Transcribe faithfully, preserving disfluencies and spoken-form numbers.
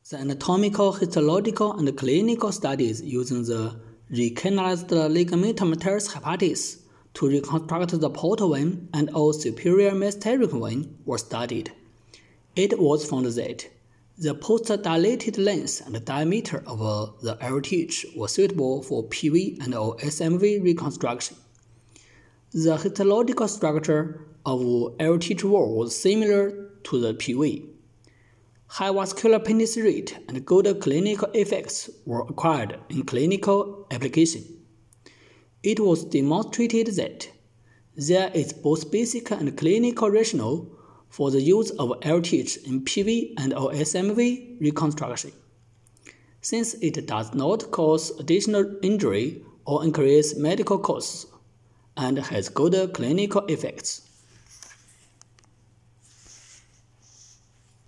The anatomical, histological, and clinical studies using the recanalized ligamentomatous hypothesis to reconstruct the portal vein and or superior mesteric vein were studied. It was found that the post-dilated length and diameter of the L T H were suitable for P V and or S M V reconstruction. The histological structure of L T H wall was similar to the P V. High vascular penis rate and good clinical effects were acquired in clinical application. It was demonstrated that there is both basic and clinical rationale for the use of L T H in P V and or S M V reconstruction, since it does not cause additional injury or increase medical costs, and has good clinical effects.